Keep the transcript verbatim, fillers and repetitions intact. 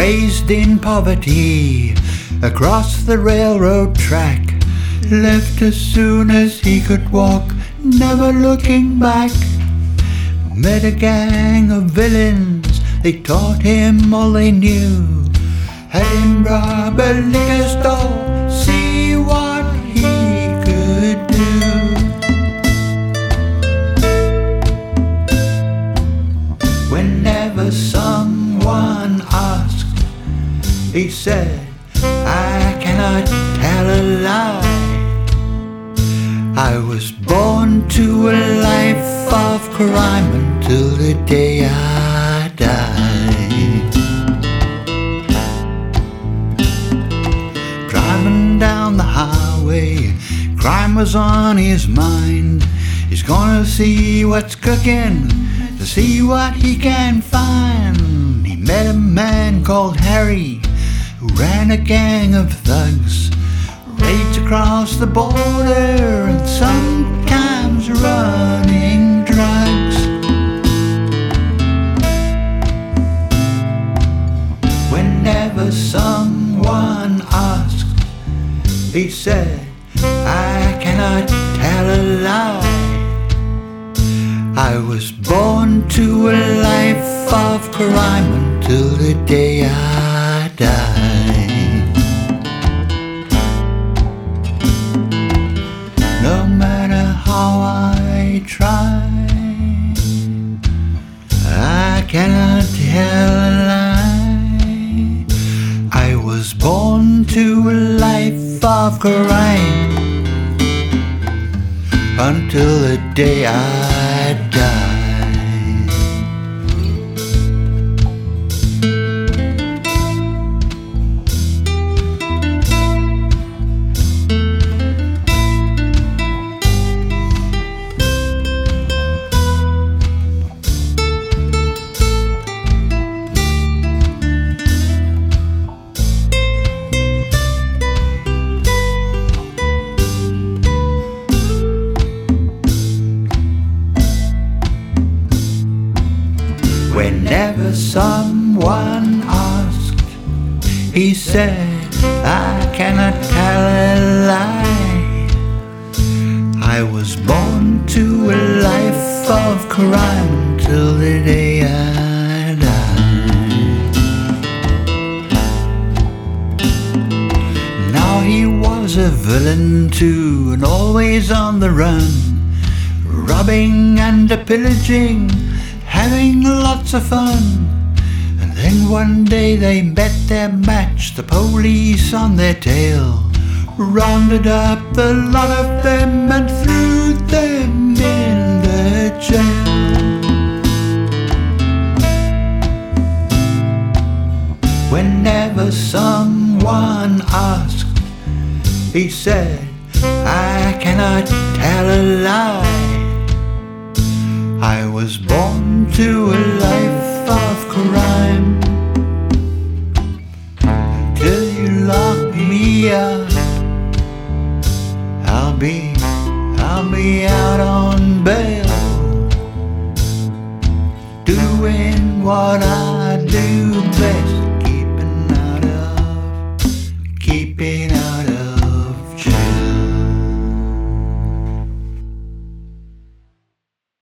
raised in poverty, across the railroad track, left as soon as he could walk, never looking back. Met a gang of villains, they taught him all they knew. Had him rob a liquor store, see what he could do. Whenever someone asked, he said, I cannot tell a lie. I was born to a life of crime until the day I died. Driving down the highway, crime was on his mind. He's gonna see what's cooking, to see what he can find. He met a man called Harry, who ran a gang of thugs, raids across the border and sometimes running drugs. Whenever someone asked, he said, I cannot tell a lie. I was born to a life of crime until the day I died. No matter how I try, I cannot tell a lie. I was born to a life of crime until the day I died. Whenever someone asked, he said, I cannot tell a lie. I was born to a life of crime until the day I died. Now he was a villain too, and always on the run, robbing and pillaging, having lots of fun. And then one day they met their match, the police on their tail, rounded up a lot of them and threw them in the jail. Whenever someone asked, he said, I cannot tell a lie. I was born to a life of crime until you lock me up. I'll be, I'll be out on bail, doing what I do best.